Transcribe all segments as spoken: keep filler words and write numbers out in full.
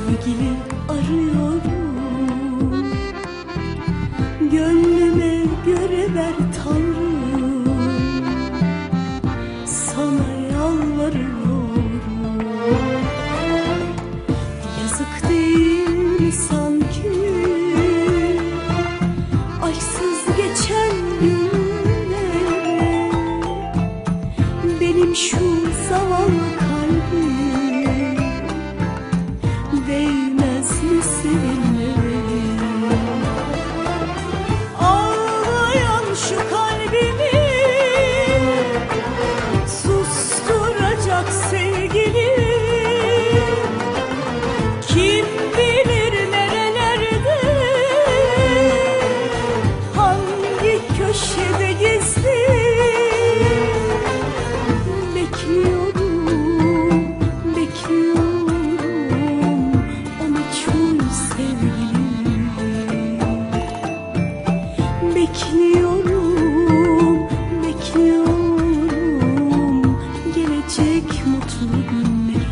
sevgili arıyorum. Gönlüme göre ver Tanrım, sana yalvarıyorum. Yazık değil mi sanki aşksız geçen günlere, benim şu zavallı kalbim değmez mi seninle? Ağlayan şu kalbimi susturacak sevgili, kim bilir nerelerde, hangi köşede gizli bekliyorum, bekliyorum o meçhul sevgili. Bekliyorum, bekliyorum gelecek mutlu günleri.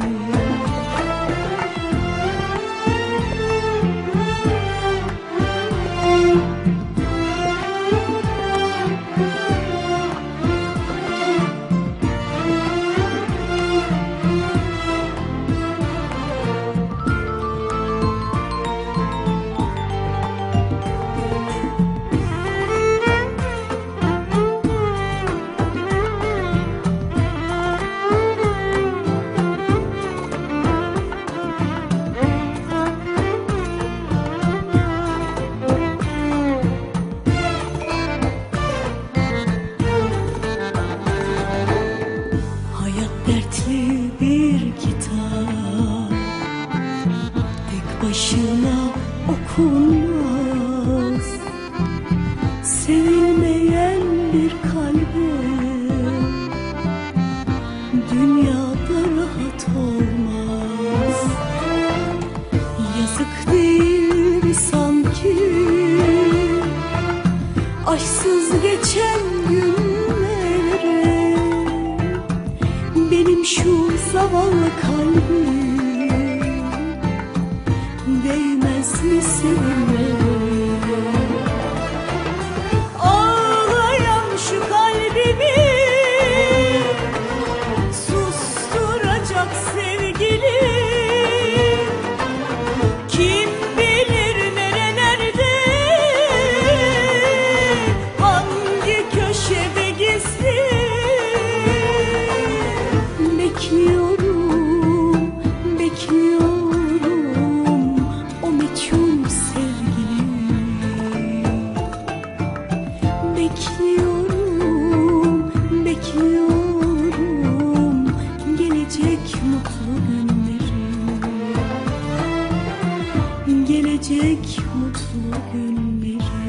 Dertli bir kitap tek başına okunmaz. Sevilmeyen bir kalbe dünyada rahat olmaz. Yazık değil mi sanki aşksız geçen günlere, benim şu zavallı kalbim değmez mi seninle? Ağlayan şu kalbimi susturacak sevgili, kim bilir nerelerde, hangi köşede gizli bekliyorum, bekliyorum o meçhul sevgili. Bekliyorum, bekliyorum gelecek mutlu günleri. Gelecek mutlu günleri.